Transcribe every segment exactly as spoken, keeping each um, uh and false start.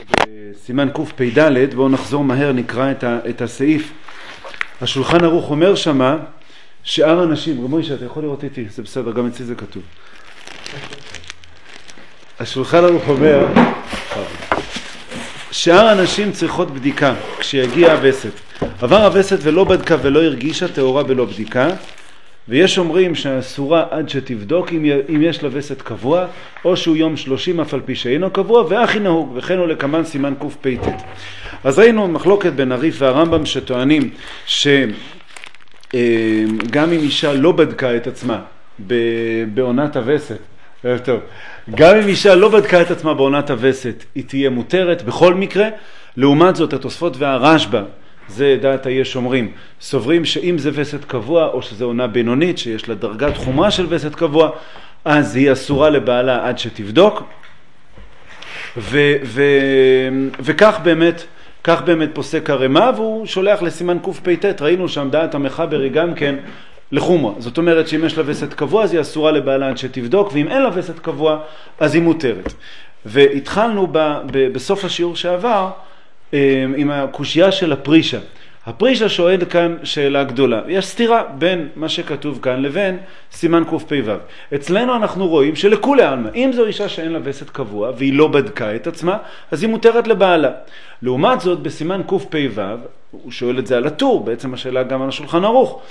סימן קפ"ד, בואו נחזור מהר, נקרא את, ה, את הסעיף. השולחן ערוך אומר שמה, שאר אנשים, רב מוישה, אתה יכול לראות איתי, זה בסדר, גם אצלי זה כתוב. השולחן ערוך אומר, שאר אנשים צריכות בדיקה כשיגיע הווסת. עבר הווסת ולא בדקה ולא הרגישה, טהורה בלא בדיקה. ויש אומרים שהאסורה עד שתבדוק אם, אם יש לה וסת קבוע, או שהוא יום שלושים אף על פי שאינו קבוע, והכי נהוג, וכן הוא לקמן סימן קפ"ט. אז ראינו מחלוקת בין הריף והרמב"ם שטוענים שגם אם אישה לא בדקה את עצמה בעונת הווסת, טוב, גם אם אישה לא בדקה את עצמה בעונת הווסת, היא תהיה מותרת בכל מקרה. לעומת זאת התוספות והרשב"א, זה דעת היש אומרים, סוברים שאם זה וסת קבוע או שזה עונה בינונית שיש לה דרגת חומרה של וסת קבוע, אז היא אסורה לבעלה עד שתבדוק. ו, ו, וכך באמת, כך באמת פוסק הרמ"א, והוא שולח לסימן קפ"ט. ראינו שם דעת המחבר היא גם כן לחומרה. זאת אומרת שאם יש לה וסת קבוע אז היא אסורה לבעלה עד שתבדוק, ואם אין לה וסת קבוע אז היא מותרת. והתחלנו ב, ב, בסוף השיעור שעבר עם הקושייה של הפרישה. הפרישה שואל כאן שאלה גדולה. יש סתירה בין מה שכתוב כאן לבין סימן קפ"ו. אצלנו אנחנו רואים שלכולי עלמא, אם זו אישה שאין לה וסת קבוע והיא לא בדקה את עצמה, אז היא מותרת לבעלה. לעומת זאת בסימן קפ"ו, הוא שואל את זה על הטור, בעצם השאלה גם על השולחן ערוך.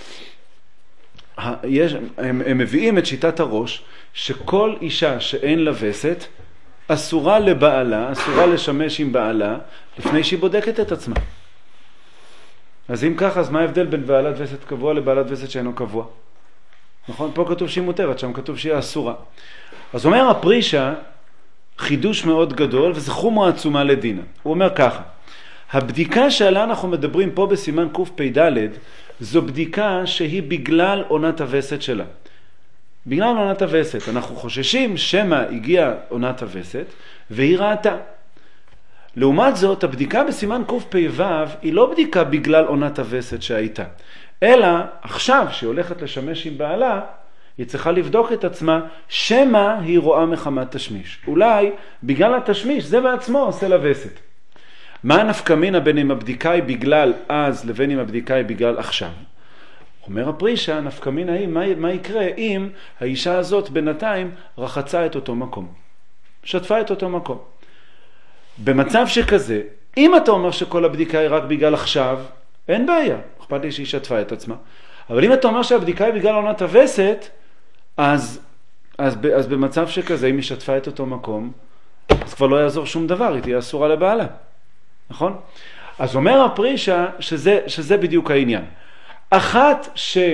יש, הם, הם מביאים את שיטת הראש שכל אישה שאין לה וסת אסורה לבעלה, אסורה לשמש עם בעלה לפני שהיא בודקת את עצמה. אז אם ככה, אז מה ההבדל בין בעלת וסת קבוע לבעלת וסת שאינו קבוע? נכון? פה כתוב שהיא מותרת, שם כתוב שהיא אסורה. אז אומר הפרישה חידוש מאוד גדול, וזה חומרה עצומה לדינה. הוא אומר ככה, הבדיקה שעליה אנחנו מדברים פה בסימן קפ"ד, זו בדיקה שהיא בגלל עונת הווסת שלה. בגלל עונת הווסת, אנחנו חוששים שמא הגיעה עונת הווסת והיא ראתה. לעומת זאת, הבדיקה בסימן קפ"ו היא לא בדיקה בגלל עונת הווסת שהייתה, אלא עכשיו שהיא הולכת לשמש עם בעלה, היא צריכה לבדוק את עצמה שמא היא רואה מחמת תשמיש. אולי בגלל התשמיש זה בעצמו עושה לה וסת. מה הנפקא מינה בין אם הבדיקה היא בגלל אז לבין אם הבדיקה היא בגלל עכשיו? אומר הפרישה, נפקא מינה היא, מה, מה יקרה אם האישה הזאת בינתיים רחצה את אותו מקום, שטפה את אותו מקום. במצב שכזה, אם אתה אומר שכל הבדיקה היא רק בגלל עכשיו, אין בעיה, אכפת לי שהיא שטפה את עצמה. אבל אם אתה אומר שהבדיקה היא בגלל עונת הווסת, אז, אז, אז במצב שכזה, אם היא שטפה את אותו מקום, אז כבר לא יעזור שום דבר, היא תהיה אסורה לבעלה. נכון? אז אומר הפרישה שזה, שזה בדיוק העניין. אחת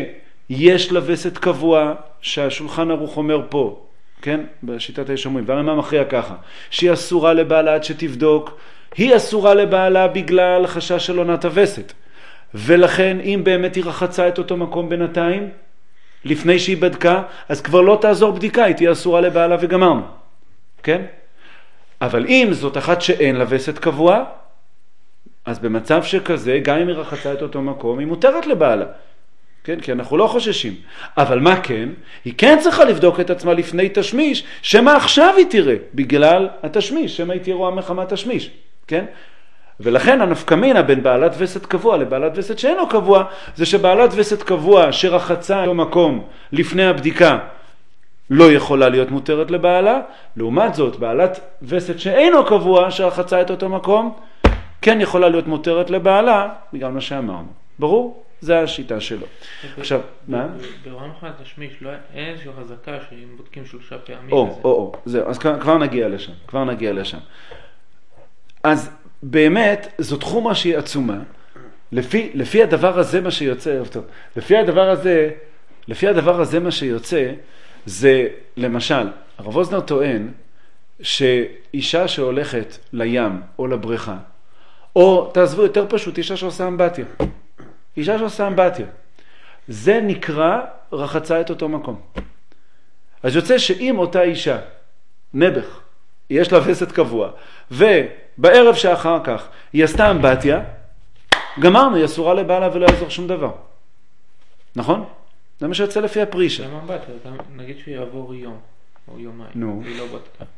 שיש לה וסת קבוע, שהשולחן ערוך אומר פה, כן? בשיטת היש אומרים, והרמ"א מכריע ככה, שהיא אסורה לבעלה עד שתבדוק, היא אסורה לבעלה בגלל חשש של עונת הווסת. ולכן אם באמת היא רחצה את אותו מקום בינתיים, לפני שהיא בדקה, אז כבר לא תעזור בדיקה, היא תהיה אסורה לבעלה וגמרנו. כן? אבל אם זאת אחת שאין לה וסת קבוע, אז במצב שכזה, גם אם היא רחצה את אותו מקום, היא מותרת לבעלה. כן? כי אנחנו לא חוששים. אבל מה כן? היא כן צריכה לבדוק את עצמה לפני תשמיש, שמה עכשיו היא תראה, בגלל התשמיש, שמה היא תהיה רואה מחמת תשמיש. כן? ולכן הנפקא מינה בין בעלת וסת קבוע לבעלת וסת שאינו קבוע, זה שבעלת וסת קבוע שרחצה את אותו מקום לפני הבדיקה, לא יכולה להיות מותרת לבעלה. לעומת זאת, בעלת וסת שאינו קבוע שרחצה את אותו מקום, כן יכולה להיות מותרת לבעלה, בגלל מה שאמרנו. ברור? זה השיטה שלו. עכשיו, מה? ברורה מחמת תשמיש, אין איזושהי חזקה שאם בודקים שלושה פעמים. או, או, או, זהו, אז כבר נגיע לשם, כבר נגיע לשם. אז באמת, זו תחומה שהיא עצומה, לפי, לפי הדבר הזה מה שיוצא, טוב, לפי הדבר הזה, לפי הדבר הזה מה שיוצא, זה, למשל, הרב אוזנר טוען, שאישה שהולכת לים או לבריכה, או תעזבו יותר פשוט, אישה שעושה אמבטיה. אישה שעושה אמבטיה. זה נקרא רחצה את אותו מקום. אז יוצא שאם אותה אישה, נבח, יש לה וסת קבוע, ובערב שאחר כך היא עשתה אמבטיה, גמרנו, היא אסורה לבעלה ולא יעזור שום דבר. נכון? זה מה שיוצא לפי הפרישה. גם אמבטיה, נגיד שהוא יעבור יום או יומיים, נו. והיא לא בדקה.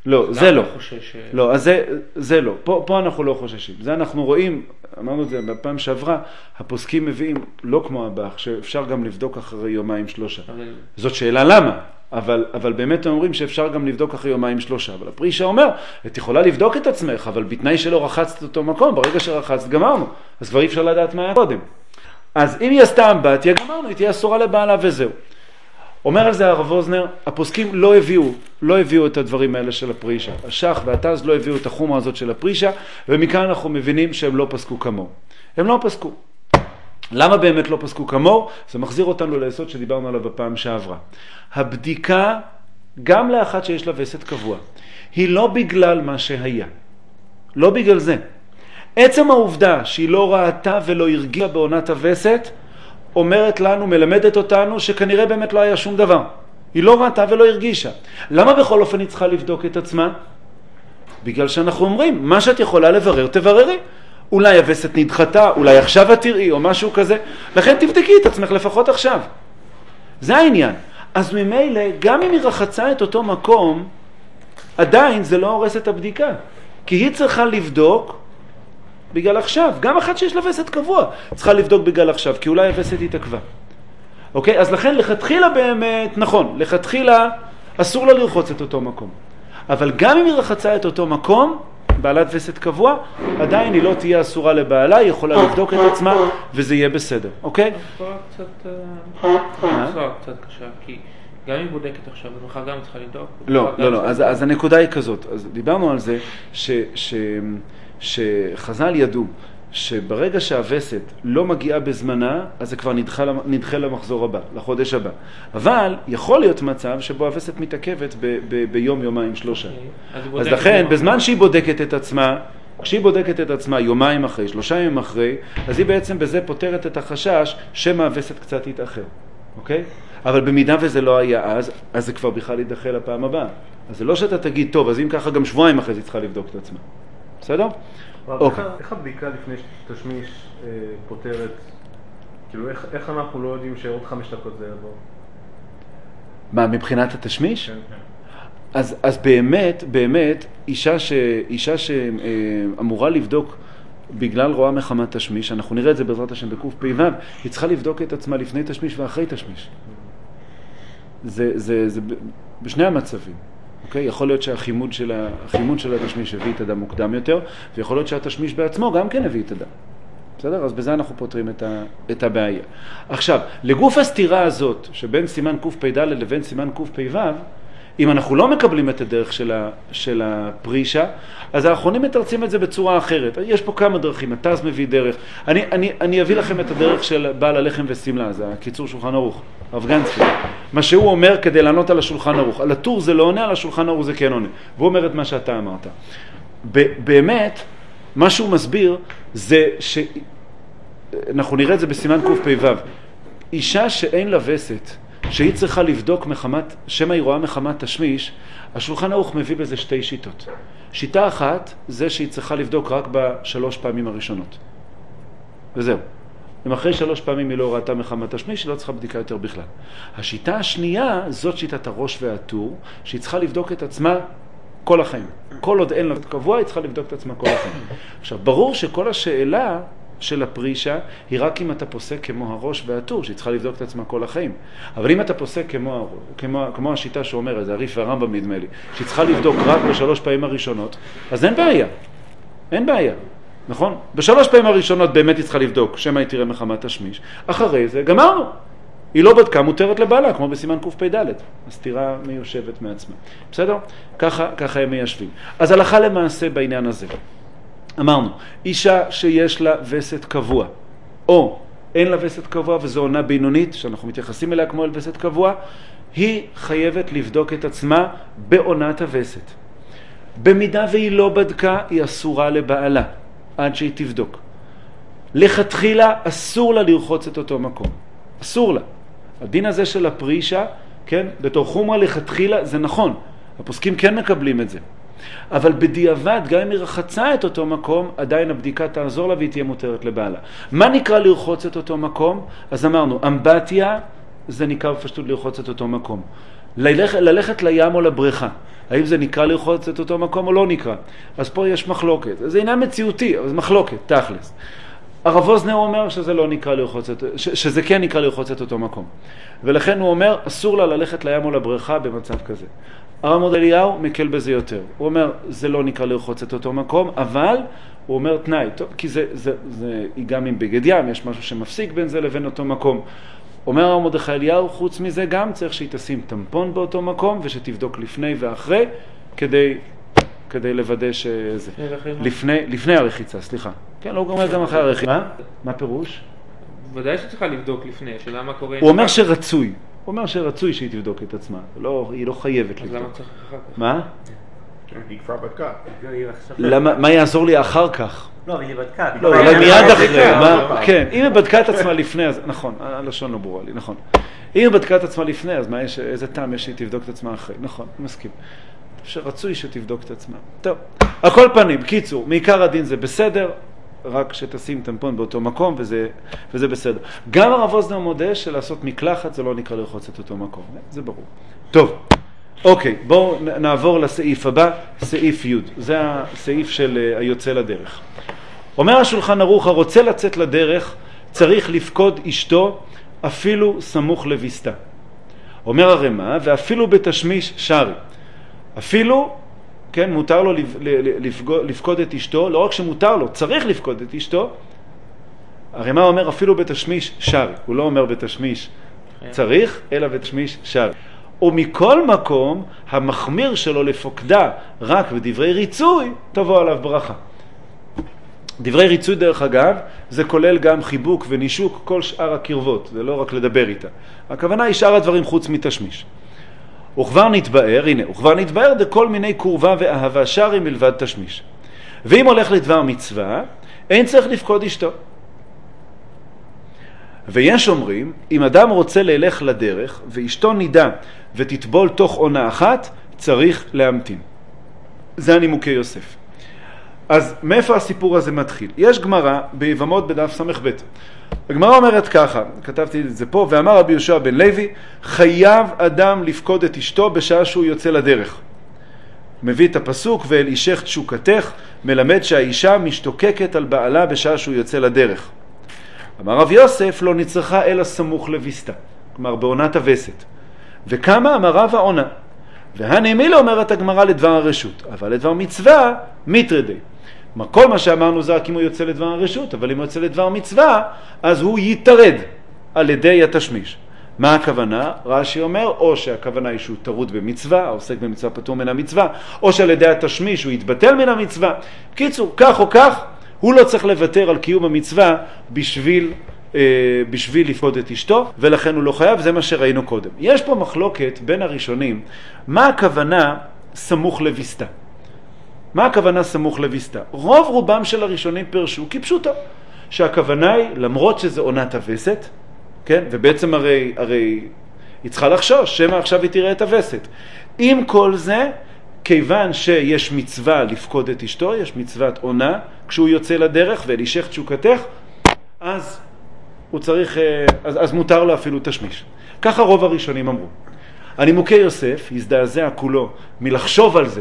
לא, זה לא. חושש... לא, אז זה, זה לא. פה, פה אנחנו לא חוששים. זה אנחנו רואים, אמרנו את זה בפעם שעברה, הפוסקים מביאים, לא כמו הבח, שאפשר גם לבדוק אחרי יומיים שלושה. אבל... זאת שאלה למה, אבל, אבל באמת הם אומרים שאפשר גם לבדוק אחרי יומיים שלושה. אבל הפרישה אומר, את יכולה לבדוק את עצמך, אבל בתנאי שלא רחצת אותו מקום, ברגע שרחצת גמרנו. אז כבר אי אפשר לדעת מה היה קודם. אז אם היא עשתה אמבטיה, גמרנו, היא תהיה אסורה לבעלה וזהו. אומר על זה הרב אוזנר, הפוסקים לא הביאו, לא הביאו את הדברים האלה של הפרישה. השח והתז לא הביאו את החומה הזאת של הפרישה, ומכאן אנחנו מבינים שהם לא פסקו כמוהו. הם לא פסקו. למה באמת לא פסקו כמוהו? זה מחזיר אותנו ליסוד שדיברנו עליו בפעם שעברה. הבדיקה, גם לאחת שיש לה וסת קבוע, היא לא בגלל מה שהיה. לא בגלל זה. עצם העובדה שהיא לא ראתה ולא הרגיעה בעונת הווסת, אומרת לנו, מלמדת אותנו, שכנראה באמת לא היה שום דבר. היא לא ראתה ולא הרגישה. למה בכל אופן היא צריכה לבדוק את עצמה? בגלל שאנחנו אומרים, מה שאת יכולה לברר, תבררי. אולי הווסת נדחתה, אולי עכשיו את תראי, או משהו כזה. לכן תבדקי את עצמך לפחות עכשיו. זה העניין. אז ממילא, גם אם היא רחצה את אותו מקום, עדיין זה לא הורס את הבדיקה. כי היא צריכה לבדוק בגלל עכשיו. גם אחת שיש לה וסת קבוע, צריכה לבדוק בגלל עכשיו, כי אולי הווסת התעכבה. אוקיי? אז לכן לכתחילה באמת, נכון, לכתחילה אסור לה לרחוץ את אותו מקום. אבל גם אם היא רחצה את אותו מקום, בעלת וסת קבוע, עדיין היא לא תהיה אסורה לבעלה, היא יכולה לבדוק את עצמה, וזה יהיה בסדר. אוקיי? זה קצת... זה קצת קשה, כי גם אם היא בודקת עכשיו, אז מחר גם צריכה לבדוק. לא, לא, לא. אז, אז הנקודה היא כזאת. אז דיברנו על זה ש, ש, שחז"ל ידעו שברגע שהווסת לא מגיעה בזמנה, אז זה כבר נדחה, נדחה למחזור הבא, לחודש הבא. אבל יכול להיות מצב שבו הווסת מתעכבת ב, ב, ביום, יומיים, שלושה. Okay. אז, אז לכן, בזמן שהיא בודקת את עצמה, כשהיא בודקת את עצמה יומיים אחרי, שלושה ימים אחרי, אז היא בעצם בזה פותרת את החשש שמא הווסת קצת יתאחר. אוקיי? אבל במידה וזה לא היה אז, אז זה כבר בכלל יידחה לפעם הבאה. אז זה לא שאתה תגיד, טוב, אז אם ככה גם שבועיים אחרי זה צריכה לבדוק את עצמה. בסדר? אוקיי. איך הבדיקה לפני שתשמיש פותרת? כאילו, איך אנחנו לא יודעים שעוד חמש דקות זה יבוא? מה, מבחינת התשמיש? כן, כן. אז, אז באמת, באמת, אישה, ש, אישה שאמורה לבדוק בגלל רואה מחמת תשמיש, אנחנו נראה את זה בעזרת השם בקוף פי וו, היא צריכה לבדוק את עצמה לפני תשמיש ואחרי תשמיש. זה, זה, זה בשני המצבים. אוקיי? יכול להיות שהחימוד של, החימוד של התשמיש הביא את הדם מוקדם יותר, ויכול להיות שהתשמיש בעצמו גם כן הביא את הדם. בסדר? אז בזה אנחנו פותרים את, ה, את הבעיה. עכשיו, לגוף הסתירה הזאת, שבין סימן קוף פי ד' לבין סימן קוף פי וו, אם אנחנו לא מקבלים את הדרך של, ה, של הפרישה, אז האחרונים מתרצים את זה בצורה אחרת. יש פה כמה דרכים, התז מביא דרך. אני, אני, אני אביא לכם את הדרך של בעל הלחם וסמלה, זה הקיצור שולחן ערוך, הרב גנצקי. מה שהוא אומר כדי לענות על השולחן ערוך. על הטור זה לא עונה, על השולחן ערוך זה כן עונה. והוא אומר את מה שאתה אמרת. באמת, מה שהוא מסביר זה ש... אנחנו נראה את זה בסימן קוף פי וו. אישה שאין לה וסת, שהיא צריכה לבדוק מחמת, שמה היא רואה מחמת תשמיש, השולחן ערוך מביא בזה שתי שיטות. שיטה אחת זה שהיא צריכה לבדוק רק בשלוש פעמים הראשונות. וזהו. אם אחרי שלוש פעמים היא לא ראתה מחמת תשמיש, היא לא צריכה בדיקה יותר בכלל. השיטה השנייה, זאת שיטת הראש והטור, שהיא צריכה לבדוק את עצמה כל החיים. כל עוד אין לה קבוע, היא צריכה לבדוק את עצמה כל החיים. עכשיו, ברור שכל השאלה של הפרישה היא רק אם אתה פוסק כמו הראש והטור, שהיא צריכה לבדוק את עצמה כל החיים. אבל אם אתה פוסק כמו, כמו, כמו השיטה שאומרת, זה הריף והרמב"ם נדמה לי, שהיא צריכה לבדוק רק בשלוש פעמים הראשונות, אז אין בעיה. אין בעיה. נכון? בשלוש פעמים הראשונות באמת היא צריכה לבדוק שמא היא תראה מחמת תשמיש. אחרי זה גמרנו. היא לא בדקה, מותרת לבעלה, כמו בסימן קוף פי ד'. הסתירה מיושבת מעצמה. בסדר? ככה, ככה הם מיישבים. אז הלכה למעשה בעניין הזה. אמרנו, אישה שיש לה וסת קבוע, או אין לה וסת קבוע וזו עונה בינונית, שאנחנו מתייחסים אליה כמו אל וסת קבוע, היא חייבת לבדוק את עצמה בעונת הווסת. במידה והיא לא בדקה, היא אסורה לבעלה, עד שהיא תבדוק. לכתחילה אסור לה לרחוץ את אותו מקום. אסור לה. הדין הזה של הפרישה, כן, בתור חומרה לכתחילה, זה נכון. הפוסקים כן מקבלים את זה. אבל בדיעבד, גם אם היא רחצה את אותו מקום, עדיין הבדיקה תעזור לה והיא תהיה מותרת לבעלה. מה נקרא לרחוץ את אותו מקום? אז אמרנו, אמבטיה זה נקרא בפשטות לרחוץ את אותו מקום. ללכ, ללכת לים או לבריכה. האם זה נקרא לרחוץ את אותו מקום או לא נקרא? אז פה יש מחלוקת. זה עניין מציאותי, אבל זה מחלוקת, תכלס. הרב אוזנר אומר שזה לא נקרא לרחוץ את, ש, שזה כן נקרא לרחוץ את אותו מקום. ולכן הוא אומר, אסור לה ללכת לים או לבריכה במצב כזה. הרב מרדכי אליהו מקל בזה יותר. הוא אומר, זה לא נקרא לרחוץ את אותו מקום, אבל הוא אומר תנאי, טוב, כי זה, זה, זה, היא גם עם בגד ים, יש משהו שמפסיק בין זה לבין אותו מקום. אומר הרב מרדכי אליהו, חוץ מזה גם צריך שהיא תשים טמפון באותו מקום, ושתבדוק לפני ואחרי, כדי, כדי לוודא שזה. לפני, לפני הרחיצה, סליחה. כן, לא אומר גם אחרי הרחיצה. מה? מה פירוש? ודאי שצריכה לבדוק לפני, שאלה מה קורה... הוא אומר שרצוי. הוא אומר שרצוי שהיא תבדוק את עצמה. לא, היא לא חייבת לבדוק. אז למה צריך אחר כך? מה? היא כבר בדקה. למה, מה יעזור לי אחר כך? לא, אבל היא בדקה. לא, אולי מיד אחרי. כן, אם היא בדקה את עצמה לפני, אז נכון, הלשון לא ברורה לי, נכון. אם היא בדקה את עצמה לפני, אז מה יש, איזה טעם יש שהיא תבדוק את עצמה אחרי? נכון, מסכים. שרצוי שתבדוק את עצמה. טוב, הכל פנים, קיצור, מעיקר הדין זה בסדר, רק שתשים טמפון באותו מקום, וזה, וזה בסדר. גם הרב אוזנר מודה שלעשות מקלחת זה לא נקרא לרחוץ את אותו מקום, זה ברור. טוב, אוקיי, בואו נעבור לסעיף הבא, סעיף י', זה הסעיף של היוצא לדרך. אומר השולחן ערוך, הרוצה לצאת לדרך, צריך לפקוד אשתו אפילו סמוך לביסתה. אומר הרמ"א, ואפילו בתשמיש שרי. אפילו, כן, מותר לו לפקוד את אשתו, לא רק שמותר לו, צריך לפקוד את אשתו. הרמ"א אומר אפילו בתשמיש שרי, הוא לא אומר בתשמיש צריך, אלא בתשמיש שרי. ומכל מקום, המחמיר שלו לפוקדה רק בדברי ריצוי, תבוא עליו ברכה. דברי ריצוי דרך אגב, זה כולל גם חיבוק ונישוק כל שאר הקרבות, זה לא רק לדבר איתה. הכוונה היא שאר הדברים חוץ מתשמיש. וכבר נתבאר, הנה, וכבר נתבאר דכל מיני קורבה ואהבה שרי מלבד תשמיש. ואם הולך לדבר מצווה, אין צריך לפקוד אשתו. ויש אומרים, אם אדם רוצה ללך לדרך, ואשתו נידה ותטבול תוך עונה אחת, צריך להמתין. זה הנימוקי יוסף. אז מאיפה הסיפור הזה מתחיל? יש גמרא ביבמות בדף סמך ב'. הגמרא אומרת ככה, כתבתי את זה פה, ואמר רבי יהושע בן לוי, חייב אדם לפקוד את אשתו בשעה שהוא יוצא לדרך. מביא את הפסוק, ואל אישך תשוקתך, מלמד שהאישה משתוקקת על בעלה בשעה שהוא יוצא לדרך. אמר רב יוסף, לא נצרכה אלא סמוך לביסתה, כלומר בעונת הווסת. וכמה אמר רב העונה? והנמילה אומרת הגמרא לדבר הרשות, אבל לדבר מצווה מתרדי. כלומר, כל מה שאמרנו זה רק אם הוא יוצא לדבר הרשות, אבל אם הוא יוצא לדבר מצווה, אז הוא יתרד על ידי התשמיש. מה הכוונה? רש"י אומר, או שהכוונה היא שהוא תרוד במצווה, העוסק במצווה פטור מן המצווה, או שעל ידי התשמיש הוא יתבטל מן המצווה. בקיצור, כך או כך, הוא לא צריך לוותר על קיום המצווה בשביל, אה, בשביל לפקוד את אשתו, ולכן הוא לא חייב, זה מה שראינו קודם. יש פה מחלוקת בין הראשונים, מה הכוונה סמוך לביסתה? מה הכוונה סמוך לביסתה? רוב רובם של הראשונים פרשו כפשוטו, שהכוונה היא, למרות שזה עונת הווסת, כן? ובעצם הרי, הרי היא צריכה לחשוש, שמה עכשיו היא תראה את הווסת. עם כל זה, כיוון שיש מצווה לפקוד את אשתו, יש מצוות עונה, כשהוא יוצא לדרך ולשך תשוקתך, אז הוא צריך, אז, אז מותר לו אפילו תשמיש. ככה רוב הראשונים אמרו. הנימוקי יוסף הזדעזע כולו מלחשוב על זה,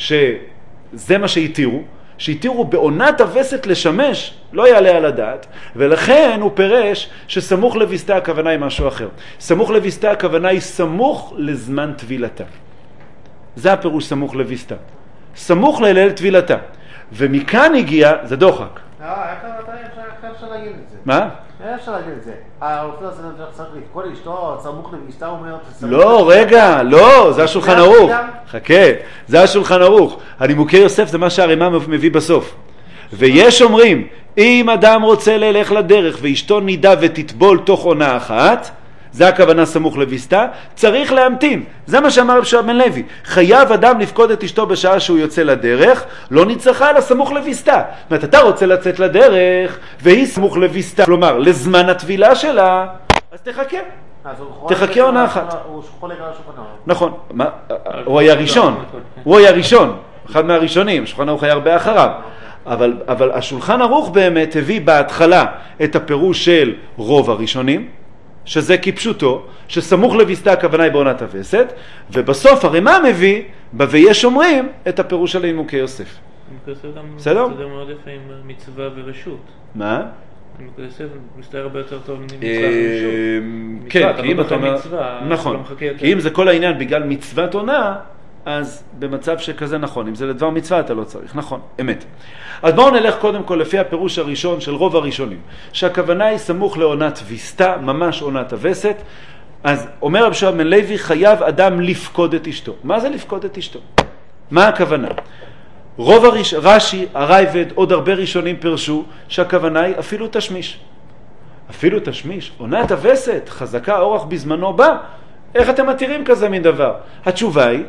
שזה מה שהתירו, שהתירו בעונת הווסת לשמש, לא יעלה על הדעת, ולכן הוא פירש שסמוך לביסתה הכוונה היא משהו אחר. סמוך לביסתה הכוונה היא סמוך לזמן טבילתה. זה הפירוש סמוך לביסתה. סמוך לליל טבילתה. ומכאן הגיע, זה דוחק. איך אפשר להגיד את זה? מה? איך אפשר להגיד את זה? הרופא הזה צריך לפקוד אשתו, סמוך לביסתה, הוא אומר... לא, רגע, לא, זה השולחן ערוך. חכה, זה השולחן ערוך. הנימוקי יוסף זה מה שהרמ"א מביא בסוף. ויש אומרים, אם אדם רוצה ללך לדרך ואשתו נידה ותטבול תוך עונה אחת, זה הכוונה סמוך לביסתה, צריך להמתין. זה מה שאמר רבי יהושע בן לוי. חייב אדם לפקוד את אשתו בשעה שהוא יוצא לדרך, לא נצרכה אלא סמוך לביסתה. זאת אומרת, אתה רוצה לצאת לדרך, והיא סמוך לביסתה, כלומר, לזמן הטבילה שלה, אז תחכה. תחכה עונה אחת. הוא חולק על השולחן ערוך. נכון. הוא היה ראשון. הוא היה ראשון. אחד מהראשונים. השולחן ערוך היה הרבה אחריו. אבל, אבל השולחן ערוך באמת הביא בהתחלה את הפירוש של רוב הראשונים, שזה כפשוטו, שסמוך לויסתה הכוונה היא בעונת הווסת, ובסוף הרמ"א מביא, ב"ויש אומרים", את הפירוש על עמוקי יוסף. עמוקי יוסף גם בסדר? מסתדר מאוד יפה עם מצווה ורשות. מה? עמוקי יוסף מסתדר הרבה יותר טוב עם מצווה ורשות. כן, כי אם אתה אומר, נכון, כי אם זה כל העניין בגלל מצוות עונה, אז במצב שכזה נכון, אם זה לדבר מצווה אתה לא צריך, נכון, אמת. אז בואו נלך קודם כל לפי הפירוש הראשון של רוב הראשונים, שהכוונה היא סמוך לעונת ויסתה, ממש עונת הווסת. אז אומר רב שמעון בן לוי, חייב אדם לפקוד את אשתו. מה זה לפקוד את אשתו? מה הכוונה? רוב הראש... רש"י, הרייבד, עוד הרבה ראשונים פרשו שהכוונה היא אפילו תשמיש. אפילו תשמיש, עונת הווסת, חזקה אורח בזמנו בא. איך אתם מתירים כזה מן דבר? התשובה היא,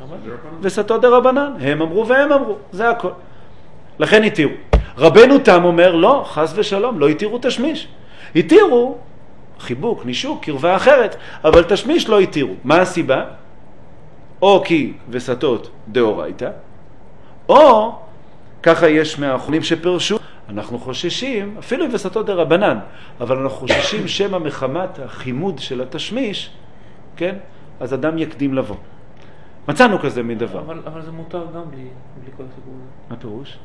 וסתו דרבנן, הם אמרו והם אמרו, זה הכל. לכן התירו. רבנו תם אומר, לא, חס ושלום, לא התירו תשמיש. התירו חיבוק, נישוק, קרבה אחרת, אבל תשמיש לא התירו. מה הסיבה? או כי וסתות דאורייתא, או, ככה יש מהאחרונים שפרשו, אנחנו חוששים, אפילו אם וסתות דרבנן, אבל אנחנו חוששים שמא מחמת החימוד של התשמיש, כן? אז אדם יקדים לבוא. מצאנו כזה מדבר. אבל, אבל זה מותר גם בלי, בלי כל הסיפור הזה. מה פירוש?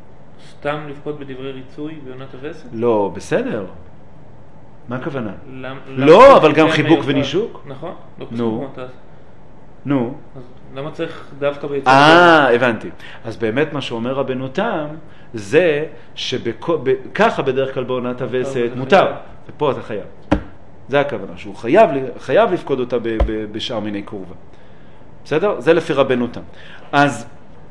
סתם לפקוד בדברי ריצוי בעונת הווסת? לא, בסדר. מה הכוונה? למ, לא, אבל גם חיבוק ונישוק? נכון. לא נו. נו. אז למה צריך דווקא ביצוע? אה, הבנתי. אז באמת מה שאומר רבנו תם, זה שככה בדרך כלל בעונת הווסת מותר. ופה אתה חייב. זה הכוונה, שהוא חייב, חייב לפקוד אותה ב, ב, בשאר מיני קורבה. בסדר? זה לפי רבנו תם. אז,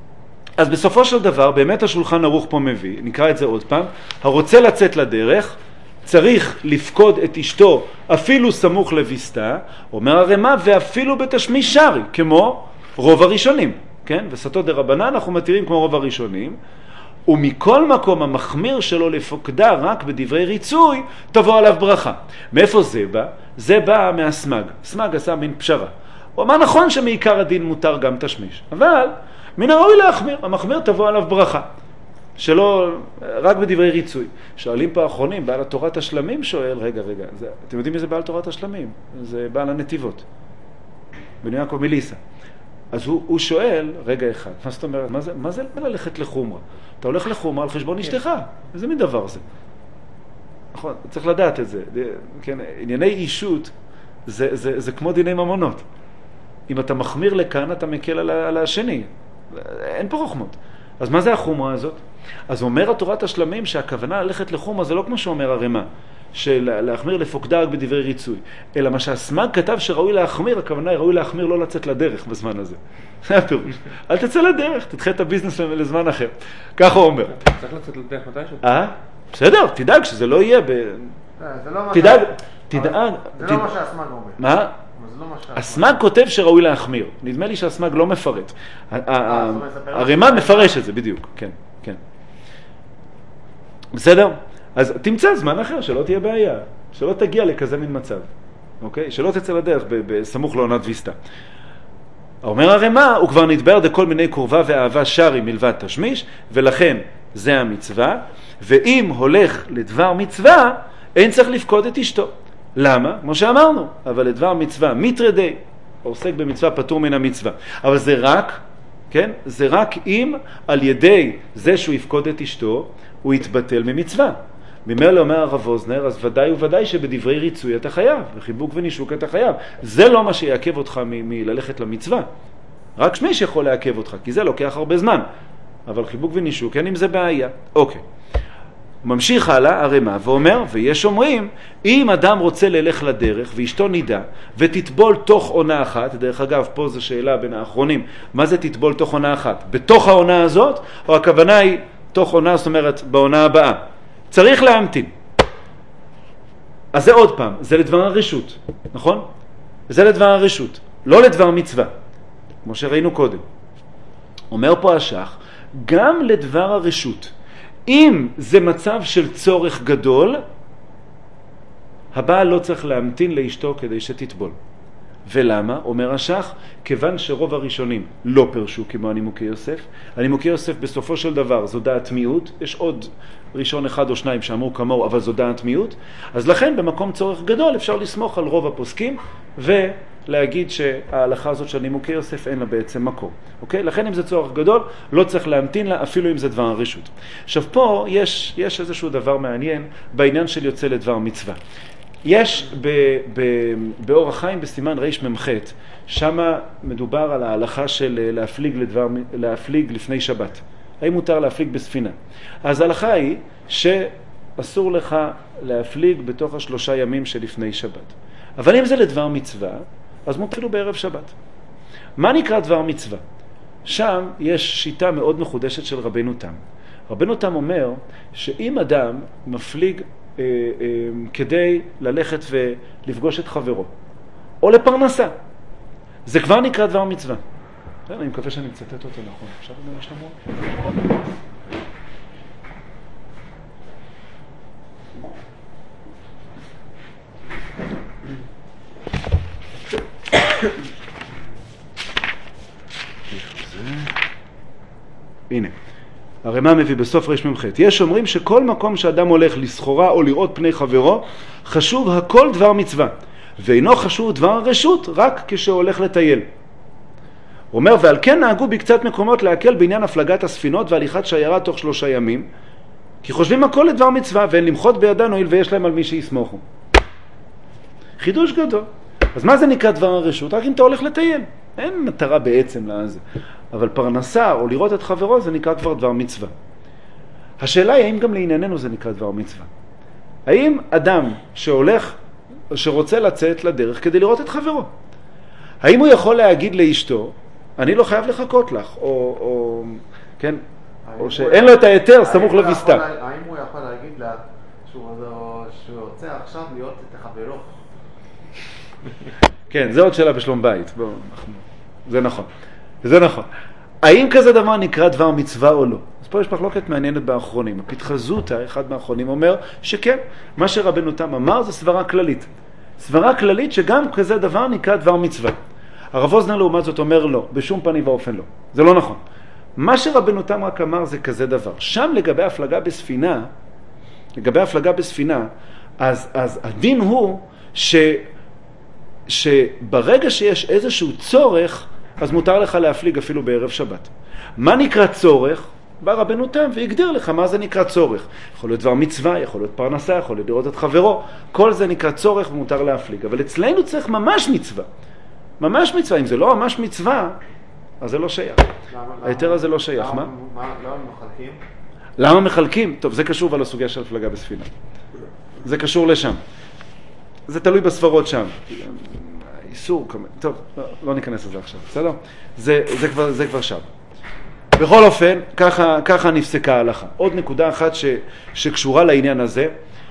אז בסופו של דבר, באמת השולחן ערוך פה מביא, נקרא את זה עוד פעם, הרוצה לצאת לדרך, צריך לפקוד את אשתו אפילו סמוך לויסתה, אומר הרמ"א, ואפילו בתשמיש שרי, כמו רוב הראשונים, כן? וסתות דרבנן אנחנו מתירים כמו רוב הראשונים, ומכל מקום המחמיר שלו לפוקדה רק בדברי ריצוי, תבוא עליו ברכה. מאיפה זה בא? זה בא מהסמג. סמג עשה מין פשרה. הוא אמר נכון שמעיקר הדין מותר גם תשמיש, אבל מן הראוי להחמיר, המחמיר תבוא עליו ברכה. שלא, רק בדברי ריצוי. שואלים פה האחרונים, בעל התורת השלמים שואל, רגע, רגע, זה, אתם יודעים מי זה בעל תורת השלמים? זה בעל הנתיבות. בן יעקב מליסה. אז הוא, הוא שואל, רגע אחד, מה זאת אומרת, מה זה, מה זה ללכת לחומרה? אתה הולך לחומרה על חשבון אשתך. איזה מין דבר זה? נכון, צריך לדעת את זה. כן, ענייני אישות, זה, זה, זה כמו דיני ממונות. אם אתה מחמיר לכאן, אתה מקל על, על השני. אין פה חוכמות. אז מה זה החומרה הזאת? אז אומר התורת השלמים שהכוונה ללכת לחומרה זה לא כמו שאומר הרמ"א, של להחמיר לפוקדה רק בדברי ריצוי, אלא מה שהסמ"ג כתב שראוי להחמיר, הכוונה היא ראוי להחמיר לא לצאת לדרך בזמן הזה. זה הפירוש. אל תצא לדרך, תדחה את הביזנס לזמן אחר. ככה הוא אומר. צריך לצאת לדרך מתישהו? אה? בסדר, תדאג שזה לא יהיה ב... זה לא מה תדאג, תדאג. זה לא מה שהסמ"ג אומר. מה? הסמ"ג כותב שראוי להחמיר. נדמה לי שהסמ"ג לא מפרט. הרמ"א מפרש את זה בדיוק, כן, כן. בסדר? אז תמצא זמן אחר, שלא תהיה בעיה. שלא תגיע לכזה מין מצב. אוקיי? שלא תצא לדרך בסמוך לעונת ויסתה. אומר הרמ"א, הוא כבר נדבר דכל מיני קורבה ואהבה שרי מלבד תשמיש, ולכן זה המצווה, ואם הולך לדבר מצווה, אין צריך לפקוד את אשתו. למה? כמו שאמרנו, אבל לדבר מצווה מיטרדי, עוסק במצווה פטור מן המצווה. אבל זה רק, כן? זה רק אם על ידי זה שהוא יפקוד את אשתו, הוא יתבטל ממצווה. ממילא אומר הרב אוזנר, אז ודאי וודאי שבדברי ריצוי אתה חייב, וחיבוק ונישוק אתה חייב. זה לא מה שיעכב אותך מללכת למצווה. רק שמיש יכול לעכב אותך, כי זה לוקח הרבה זמן. אבל חיבוק ונישוק, אין עם זה בעיה. אוקיי. ממשיך הלאה הרמ"א ואומר, ויש אומרים, אם אדם רוצה ללך לדרך ואשתו נידה ותטבול תוך עונה אחת, דרך אגב פה זו שאלה בין האחרונים, מה זה תטבול תוך עונה אחת? בתוך העונה הזאת, או הכוונה היא תוך עונה, זאת אומרת בעונה הבאה? צריך להמתין. אז זה עוד פעם, זה לדבר הרשות, נכון? זה לדבר הרשות, לא לדבר מצווה, כמו שראינו קודם. אומר פה השח, גם לדבר הרשות, אם זה מצב של צורך גדול, הבעל לא צריך להמתין לאשתו כדי שתטבול. ולמה? אומר השח, כיוון שרוב הראשונים לא פרשו כמו הנימוקי יוסף. הנימוקי יוסף בסופו של דבר זו דעת מיעוט, יש עוד ראשון אחד או שניים שאמרו כמוהו, אבל זו דעת מיעוט, אז לכן במקום צורך גדול אפשר לסמוך על רוב הפוסקים ולהגיד שההלכה הזאת של נימוקי יוסף אין לה בעצם מקום. אוקיי? לכן אם זה צורך גדול, לא צריך להמתין לה אפילו אם זה דבר הרשות. עכשיו פה יש, יש איזשהו דבר מעניין בעניין של יוצא לדבר מצווה. יש ב, ב, באור החיים בסימן ריש ממחת, שמה מדובר על ההלכה של להפליג, לדבר, להפליג לפני שבת. האם מותר להפליג בספינה? אז ההלכה היא שאסור לך להפליג בתוך השלושה ימים שלפני שבת. אבל אם זה לדבר מצווה, אז מותר אפילו בערב שבת. מה נקרא דבר מצווה? שם יש שיטה מאוד מחודשת של רבנו תם. רבנו תם אומר שאם אדם מפליג אה, אה, כדי ללכת ולפגוש את חברו, או לפרנסה, זה כבר נקרא דבר מצווה. אני מקווה שאני מצטט אותו נכון. עכשיו אני יש לנו? הנה, הרמ"א מביא בסוף רש ממחת. יש אומרים שכל מקום שאדם הולך לסחורה או לראות פני חברו, חשוב הכל דבר מצווה, ואינו חשוב דבר הרשות רק כשהולך לטייל. הוא אומר, ועל כן נהגו בקצת מקומות להקל בעניין הפלגת הספינות והליכת שיירה תוך שלושה ימים, כי חושבים הכל לדבר מצווה, ואין למחות בידן הואיל ויש להם על מי שיסמוכו. חידוש גדול. אז מה זה נקרא דבר הרשות? רק אם אתה הולך לטייל. אין מטרה בעצם לזה. אבל פרנסה או לראות את חברו זה נקרא כבר דבר מצווה. השאלה היא האם גם לענייננו זה נקרא דבר מצווה. האם אדם שהולך, שרוצה לצאת לדרך כדי לראות את חברו, האם הוא יכול להגיד לאשתו, אני לא חייב לחכות לך, או, או, כן, או שאין לו את היתר סמוך לווסתה. האם הוא יכול להגיד לה שהוא רוצה עכשיו להיות את חברו? כן, זה עוד שאלה בשלום בית. בוא, אנחנו... זה נכון. זה נכון. האם כזה דבר נקרא דבר מצווה או לא? אז פה יש מחלוקת מעניינת באחרונים. הפתחה זוטה, אחד מהאחרונים, אומר שכן, מה שרבנו תם אמר זה סברה כללית. סברה כללית שגם כזה דבר נקרא דבר מצווה. הרב אוזנר לעומת זאת אומר לא, בשום פנים ואופן לא. זה לא נכון. מה שרבנו תם רק אמר זה כזה דבר. שם לגבי הפלגה בספינה, לגבי הפלגה בספינה, אז, אז הדין הוא ש... שברגע שיש איזשהו צורך, אז מותר לך להפליג אפילו בערב שבת. מה נקרא צורך? בא רבנו תם והגדיר לך מה זה נקרא צורך. יכול להיות דבר מצווה, יכול להיות פרנסה, יכול להיות לראות את חברו. כל זה נקרא צורך ומותר להפליג. אבל אצלנו צריך ממש מצווה. ממש מצווה. אם זה לא ממש מצווה, אז זה לא שייך. היתר הזה לא שייך. מה? למה מחלקים? למה מחלקים? טוב, זה קשור על הסוגיה של הפלגה בספינה. זה קשור לשם. זה תלוי בספרות שם. איסור, טוב, לא, לא ניכנס לזה עכשיו, בסדר? זה, זה, כבר, זה כבר שם. בכל אופן, ככה, ככה נפסקה ההלכה. עוד נקודה אחת ש, שקשורה לעניין הזה,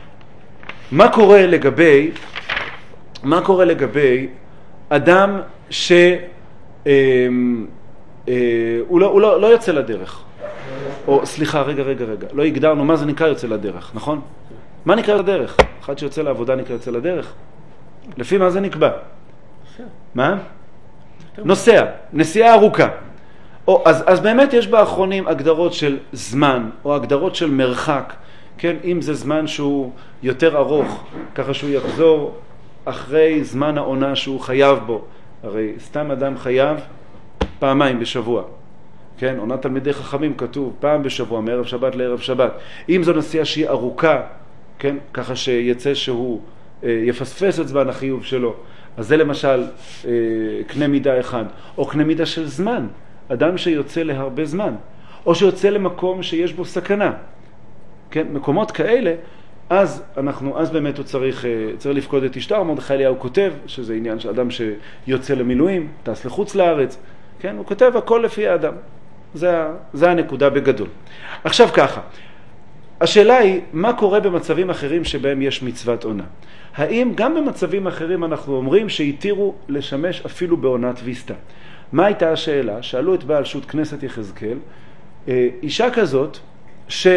מה קורה לגבי, מה קורה לגבי אדם ש... אה, אה, הוא, לא, הוא לא, לא יוצא לדרך. או, סליחה, רגע, רגע, רגע. לא הגדרנו מה זה נקרא יוצא לדרך, נכון? מה נקרא לדרך? אחד שיוצא לעבודה נקרא יוצא לדרך? לפי מה זה נקבע? מה? נוסע, נסיעה ארוכה. או, אז, אז באמת יש באחרונים הגדרות של זמן, או הגדרות של מרחק, כן? אם זה זמן שהוא יותר ארוך, ככה שהוא יחזור אחרי זמן העונה שהוא חייב בו. הרי סתם אדם חייב פעמיים בשבוע. כן? עונת תלמידי חכמים כתוב פעם בשבוע, מערב שבת לערב שבת. אם זו נסיעה שהיא ארוכה, כן? ככה שיצא שהוא אה, יפספס את זמן החיוב שלו. אז זה למשל אה, קנה מידה אחד, או קנה מידה של זמן, אדם שיוצא להרבה זמן, או שיוצא למקום שיש בו סכנה, כן? מקומות כאלה, אז אנחנו, אז באמת הוא צריך, אה, צריך לפקוד את אשתו. מרדכי אליהו כותב, שזה עניין של אדם שיוצא למילואים, טס לחוץ לארץ, כן? הוא כותב הכל לפי האדם. זה, זה הנקודה בגדול. עכשיו ככה, השאלה היא, מה קורה במצבים אחרים שבהם יש מצוות עונה? האם גם במצבים אחרים אנחנו אומרים שהתירו לשמש אפילו בעונת ויסטה? מה הייתה השאלה? שאלו את בעל שו"ת כנסת יחזקאל, אישה כזאת ש...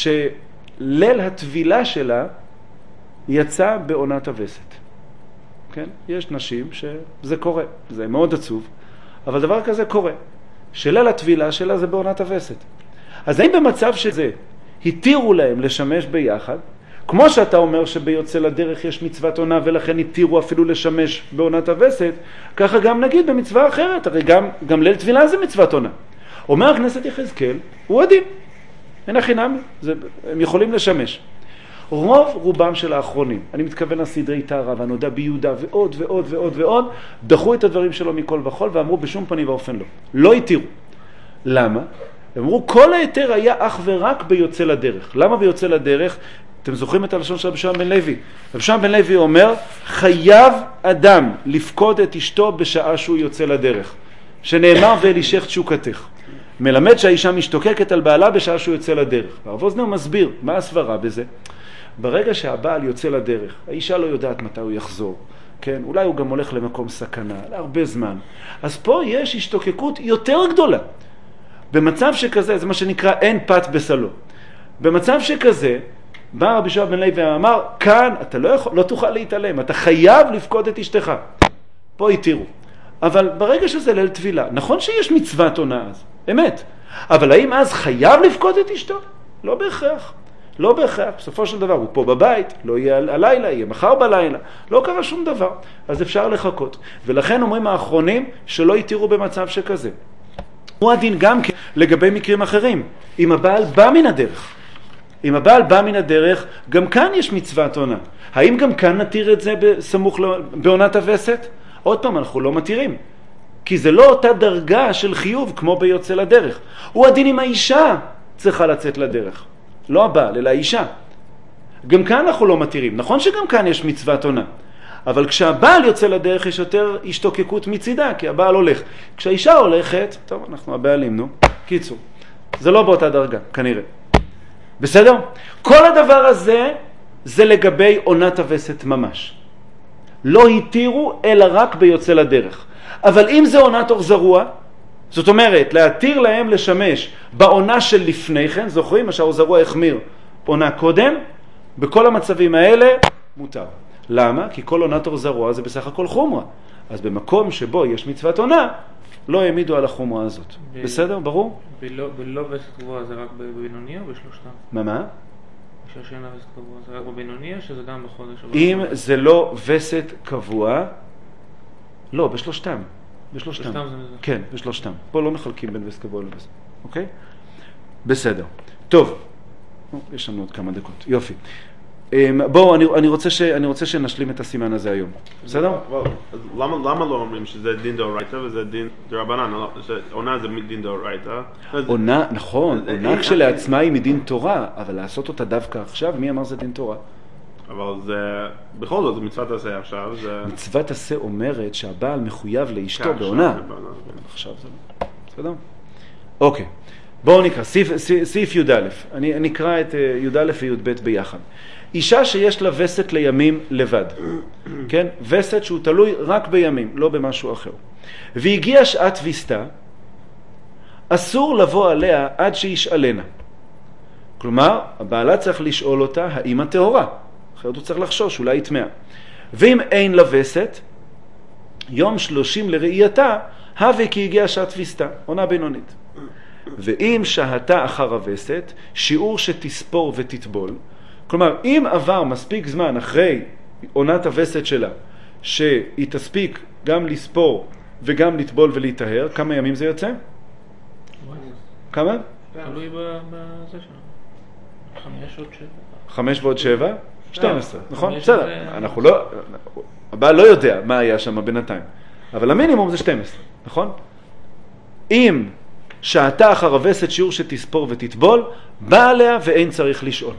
שליל הטבילה שלה יצא בעונת הווסת. כן? יש נשים שזה קורה, זה מאוד עצוב, אבל דבר כזה קורה. שליל הטבילה שלה זה בעונת הווסת. אז האם במצב שזה התירו להם לשמש ביחד, כמו שאתה אומר שביוצא לדרך יש מצוות עונה ולכן התירו אפילו לשמש בעונת הווסת, ככה גם נגיד במצווה אחרת, הרי גם, גם ליל טבילה זה מצוות עונה. אומר הכנסת יחזקאל, הוא עדין, אין הכי נמי, הם יכולים לשמש. רוב רובם של האחרונים, אני מתכוון לסדרי טהרה והנודע ביהודה ועוד ועוד ועוד ועוד, דחו את הדברים שלו מכל וכל ואמרו בשום פנים ואופן לא. לא התירו. למה? הם אמרו כל היתר היה אך ורק ביוצא לדרך. למה ביוצא לדרך? אתם זוכרים את הלשון של רבי שמעון בן לוי? רבי שמעון בן לוי אומר, חייב אדם לפקוד את אשתו בשעה שהוא יוצא לדרך. שנאמר ואל אישך תשוקתך. מלמד שהאישה משתוקקת על בעלה בשעה שהוא יוצא לדרך. הרב אוזנר מסביר, מה הסברה בזה? ברגע שהבעל יוצא לדרך, האישה לא יודעת מתי הוא יחזור. כן? אולי הוא גם הולך למקום סכנה, להרבה זמן. אז פה יש השתוקקות יותר גדולה. במצב שכזה, זה מה שנקרא אין פת בסלו. במצב שכזה, בא רבי שמעון בן לוי ואמר, כאן אתה לא, יכול, לא תוכל להתעלם, אתה חייב לפקוד את אשתך. פה התירו. אבל ברגע שזה ליל טבילה, נכון שיש מצוות עונה אז, אמת. אבל האם אז חייב לפקוד את אשתו? לא בהכרח. לא בהכרח. בסופו של דבר הוא פה בבית, לא יהיה הלילה, יהיה מחר בלילה. לא קרה שום דבר. אז אפשר לחכות. ולכן אומרים האחרונים שלא התירו במצב שכזה. הוא הדין גם כן לגבי מקרים אחרים. אם הבעל בא מן הדרך, אם הבעל בא מן הדרך, גם כאן יש מצוות עונה. האם גם כאן נתיר את זה בסמוך בעונת הווסת? עוד פעם, אנחנו לא מתירים. כי זה לא אותה דרגה של חיוב כמו ביוצא לדרך. הוא הדין אם האישה צריכה לצאת לדרך. לא הבעל, אלא האישה. גם כאן אנחנו לא מתירים. נכון שגם כאן יש מצוות עונה. אבל כשהבעל יוצא לדרך יש יותר השתוקקות מצידה, כי הבעל הולך. כשהאישה הולכת, טוב, אנחנו הבעלים, נו. קיצור, זה לא באותה דרגה, כנראה. בסדר? כל הדבר הזה זה לגבי עונת הווסת ממש. לא התירו אלא רק ביוצא לדרך. אבל אם זה עונת אור זרוע, זאת אומרת, להתיר להם לשמש בעונה של לפני כן, זוכרים מה שהאור זרוע החמיר עונה קודם, בכל המצבים האלה מותר. למה? כי כל עונת אור זרוע זה בסך הכל חומרה. אז במקום שבו יש מצוות עונה, לא העמידו על החומרה הזאת. ב- בסדר? ברור? בלא, בלא וסת קבועה זה רק בבינוניה או בשלושתם? מה מה? כשאין וסת קבועה זה רק בבינוניה שזה גם בחודש? אם זה לא וסת קבוע, לא, בשלושתם. בשלושתם. בשלושתם זה מזה. כן, בשלושתם. פה לא מחלקים בין וסת קבוע לווסת. אוקיי? בסדר. טוב. יש לנו עוד כמה דקות. יופי. בואו, אני, אני, רוצה ש, אני רוצה שנשלים את הסימן הזה היום. בסדר? למה, למה לא אומרים שזה דין דאורייתא וזה דין דרבנן? עונה זה דין דאורייתא. עונה, נכון, עונה כשלעצמה היא מדין תורה, אבל לעשות אותה דווקא עכשיו, מי אמר זה דין תורה? אבל זה, בכל זאת, זה מצוות עשה עכשיו. זה... מצוות עשה אומרת שהבעל מחויב לאשתו בעונה. עכשיו זה לא. בסדר? אוקיי. בואו נקרא, סעיף, סעיף י' א', אני נקרא את י' א' וי' ב' ביחד. אישה שיש לה וסת לימים לבד, כן? וסת שהוא תלוי רק בימים, לא במשהו אחר. והגיעה שעת ויסתה, אסור לבוא עליה עד שישאלנה. כלומר, הבעלה צריך לשאול אותה האם הטהורה, אחרת הוא צריך לחשוש, אולי יתמאה. ואם אין לה וסת, יום שלושים לראייתה, הווה כי הגיעה שעת ויסתה, עונה בינונית. ואם שהתה אחר הווסת, שיעור שתספור ותטבול, כלומר, אם עבר מספיק זמן אחרי עונת הווסת שלה, שהיא תספיק גם לספור וגם לטבול ולהיטהר, כמה ימים זה יוצא? כמה? תלוי בזה שלנו. חמש עוד שבע. חמש ועוד שבע? שתים עשרה, נכון? בסדר, אנחנו לא, הבעל לא יודע מה היה שם בינתיים, אבל המינימום זה שתים עשרה, נכון? אם שהתה אחר הווסת שיעור שתספור ותטבול, בא עליה ואין צריך לשאול.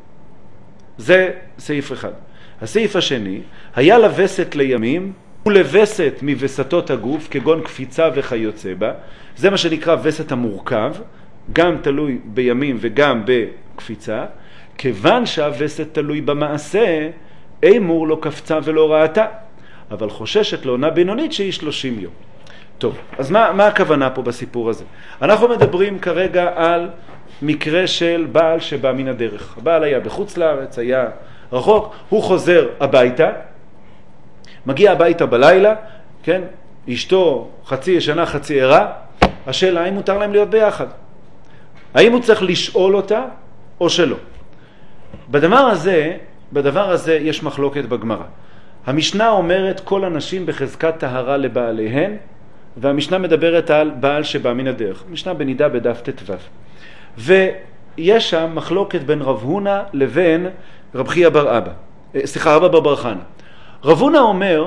זה סעיף אחד. הסעיף השני, היה לווסת לימים ולווסת מווסתות הגוף, כגון קפיצה וכיוצא בה. זה מה שנקרא וסת המורכב, גם תלוי בימים וגם בקפיצה. כיוון שהווסת תלוי במעשה, אמור לא קפצה ולא ראתה, אבל חוששת לעונה בינונית שהיא שלושים יום. טוב, אז מה, מה הכוונה פה בסיפור הזה? אנחנו מדברים כרגע על מקרה של בעל שבא מן הדרך. הבעל היה בחוץ לארץ, היה רחוק, הוא חוזר הביתה, מגיע הביתה בלילה, כן? אשתו חצי ישנה, חצי ערה, השאלה האם מותר להם להיות ביחד. האם הוא צריך לשאול אותה או שלא? בדבר הזה, בדבר הזה יש מחלוקת בגמרא. המשנה אומרת כל הנשים בחזקת טהרה לבעליהן, והמשנה מדברת על בעל שבא מן הדרך. משנה בנידה בדף ט"ו. ויש שם מחלוקת בין רב הונא לבין רב חייא בר אבא. סליחה, רבא בר בר חנא. רב הונא אומר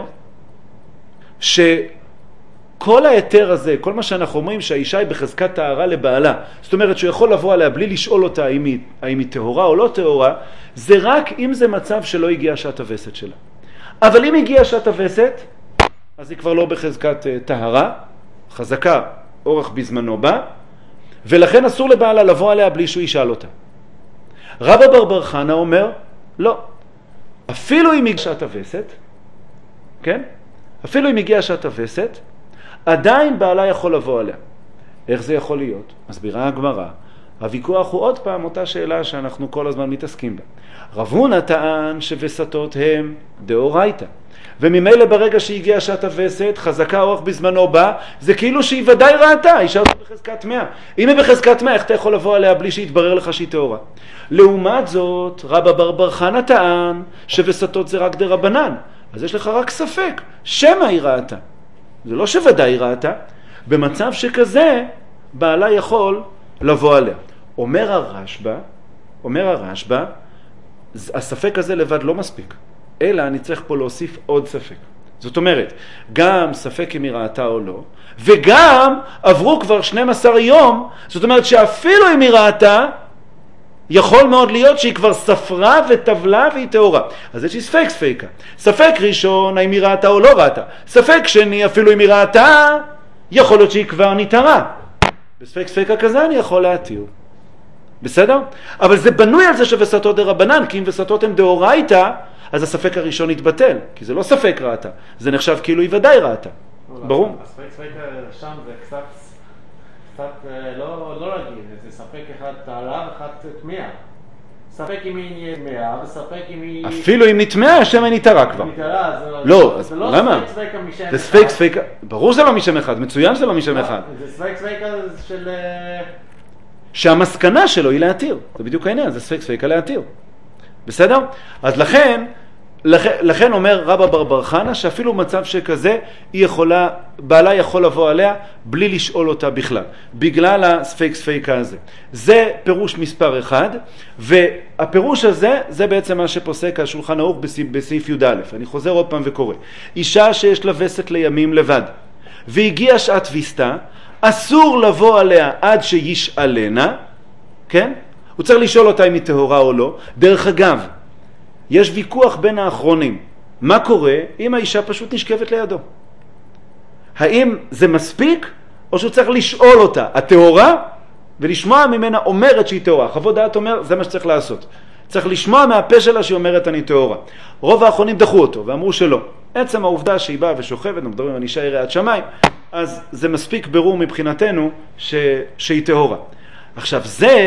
שכל היתר הזה, כל מה שאנחנו אומרים שהאישה היא בחזקת טהרה לבעלה, זאת אומרת שהוא יכול לבוא עליה בלי לשאול אותה האם היא, האם היא טהורה או לא טהורה, זה רק אם זה מצב שלא הגיעה שעת הווסת שלה. אבל אם הגיעה שעת הווסת, אז היא כבר לא בחזקת טהרה, חזקה, אורך בזמנו בא, ולכן אסור לבעלה לבוא עליה בלי שהוא ישאל אותה. רבא בר בר חנא אומר, לא. אפילו אם הגיעה שעת הווסת, כן? אפילו אם הגיעה שעת הווסת, עדיין בעלה יכול לבוא עליה. איך זה יכול להיות? מסבירה הגמרא. הוויכוח הוא עוד פעם אותה שאלה שאנחנו כל הזמן מתעסקים בה. רב הונא טען שווסתות הם דאורייתא. וממילא ברגע שהגיעה שעת הווסת, חזקה אורך בזמנו בא, זה כאילו שהיא ודאי ראתה, אישה הזאת בחזקת מאה. אם היא בחזקת מאה, איך אתה יכול לבוא עליה בלי שיתברר לך שהיא טהורה? לעומת זאת, רבא בר בר חנא טען שווסתות זה רק דרבנן. אז יש לך רק ספק, שמא היא ראתה. זה לא שוודאי היא ראתה. במצב שכזה, בעלה יכול לבוא עליה. אומר הרשב"א, אומר הרשב"א, הספק הזה לבד לא מספיק. אלא אני צריך פה להוסיף עוד ספק. זאת אומרת, גם ספק אם היא ראתה או לא, וגם עברו כבר שנים עשר יום, זאת אומרת שאפילו אם היא ראתה, יכול מאוד להיות שהיא כבר ספרה וטבלה והיא טהורה. אז יש לי ספק ספקה. ספק ראשון, האם היא ראתה או לא ראתה. ספק שני, אפילו אם היא ראתה, יכול להיות שהיא כבר נתערה. בספק ספקה כזה אני יכול להתיר. בסדר? אבל זה בנוי על זה שווסתות דרבנן, כי אם וסתות הן דאורייתא, אז הספק הראשון יתבטל, כי זה לא ספק ראתה, זה נחשב כאילו היא ודאי ראתה. ברור? הספק ספק שם זה קצת, קצת לא, לא רגיל, זה ספק אחד תעלה ואחד תמיהה. ספק אם היא נטמעה וספק אם היא... אפילו אם נטמעה, השם נתערה כבר. נתערה, לא, זה לא למה? ספק ספק משם אחד. זה ספק ספק, ברור שזה לא משם אחד, מצוין שזה לא משם אחד. זה ספק ספק של... שהמסקנה שלו היא להתיר, זה בדיוק העניין, זה ספק ספק להתיר. בסדר? אז לכן, לכן, לכן אומר רבא בר בר חנא שאפילו מצב שכזה, היא יכולה, בעלה יכול לבוא עליה בלי לשאול אותה בכלל, בגלל הספק ספקה הזה. זה פירוש מספר אחד, והפירוש הזה, זה בעצם מה שפוסק על שולחן ערוך בסעיף, בסעיף י' א'. אני חוזר עוד פעם וקורא. אישה שיש לה וסת לימים לבד, והגיעה שעת ויסתה, אסור לבוא עליה עד שישאלנה, כן? הוא צריך לשאול אותה אם היא טהורה או לא. דרך אגב, יש ויכוח בין האחרונים. מה קורה אם האישה פשוט נשכבת לידו? האם זה מספיק, או שהוא צריך לשאול אותה, הטהורה, ולשמוע ממנה אומרת שהיא טהורה. חוות דעת אומר, זה מה שצריך לעשות. צריך לשמוע מהפה שלה שהיא אומרת אני טהורה. רוב האחרונים דחו אותו ואמרו שלא. עצם העובדה שהיא באה ושוכבת, אנחנו מדברים על אישה יראת שמיים, אז זה מספיק ברור מבחינתנו ש... שהיא טהורה. עכשיו זה...